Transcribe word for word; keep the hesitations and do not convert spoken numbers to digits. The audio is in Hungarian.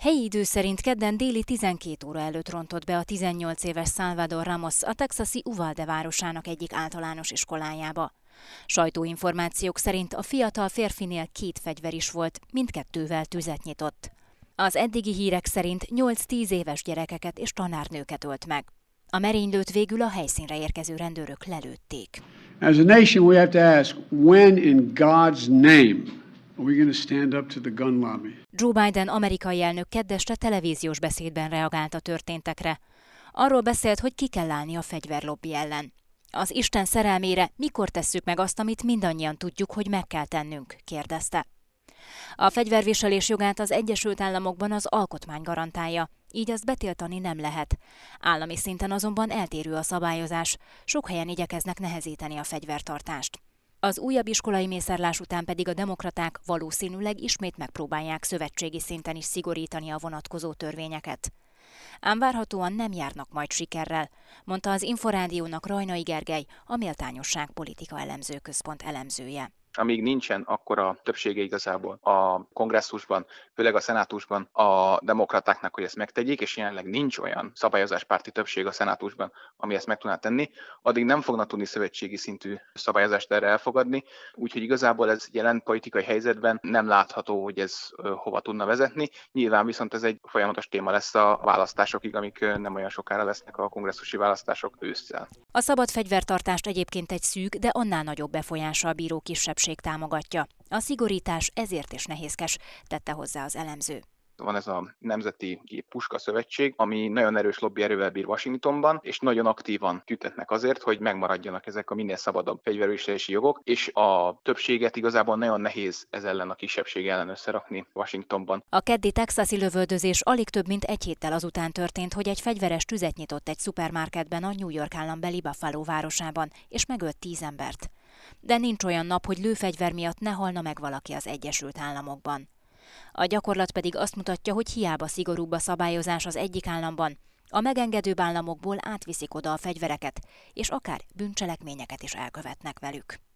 Helyi idő szerint kedden déli tizenkét óra előtt rontott be a tizennyolc éves Salvador Ramos a texasi Uvalde városának egyik általános iskolájába. Sajtóinformációk szerint a fiatal férfinél két fegyver is volt, mindkettővel tüzet nyitott. Az eddigi hírek szerint nyolc-tíz éves gyerekeket és tanárnőket ölt meg. A merénylőt végül a helyszínre érkező rendőrök lelőtték. As a nation we have to ask, when in God's name are we going to stand up to the gun lobby? Joe Biden amerikai elnök keddestre televíziós beszédben reagált a történtekre. Arról beszélt, hogy ki kell állni a fegyverlobby ellen. Az Isten szerelmére mikor tesszük meg azt, amit mindannyian tudjuk, hogy meg kell tennünk, kérdezte. A fegyverviselés jogát az Egyesült Államokban az alkotmány garantálja, így azt betiltani nem lehet. Állami szinten azonban eltérő a szabályozás, sok helyen igyekeznek nehezíteni a fegyvertartást. Az újabb iskolai mészárlás után pedig a demokraták valószínűleg ismét megpróbálják szövetségi szinten is szigorítani a vonatkozó törvényeket. Ám várhatóan nem járnak majd sikerrel, mondta az Inforádiónak Rajnai Gergely, a Méltányosság Politika Elemző Központ elemzője. Amíg nincsen akkora többsége igazából a kongresszusban, főleg a szenátusban a demokratáknak, hogy ezt megtegyék, és jelenleg nincs olyan szabályozáspárti többség a szenátusban, ami ezt meg tudná tenni, addig nem fognak tudni szövetségi szintű szabályozást erre elfogadni, úgyhogy igazából ez jelen politikai helyzetben nem látható, hogy ez hova tudna vezetni. Nyilván viszont ez egy folyamatos téma lesz a választásokig, amik nem olyan sokára lesznek, a kongresszusi választások ősszel. A szabad fegyvertartást egyébként egy szűk, de annál nagyobb befolyással bíró kisebbség támogatja. A szigorítás ezért is nehézkes, tette hozzá az elemző. Van ez a Nemzeti Puska Szövetség, ami nagyon erős lobbyerővel bír Washingtonban, és nagyon aktívan tüntetnek azért, hogy megmaradjanak ezek a minél szabadabb fegyverviselési jogok, és a többséget igazából nagyon nehéz ez ellen a kisebbség ellen összerakni Washingtonban. A keddi texasi lövöldözés alig több mint egy héttel azután történt, hogy egy fegyveres tüzet nyitott egy szupermarketben a New York állambeli Buffalo városában, és megölt tíz embert. De nincs olyan nap, hogy lőfegyver miatt ne halna meg valaki az Egyesült Államokban. A gyakorlat pedig azt mutatja, hogy hiába szigorúbb a szabályozás az egyik államban, a megengedőbb államokból átviszik oda a fegyvereket, és akár bűncselekményeket is elkövetnek velük.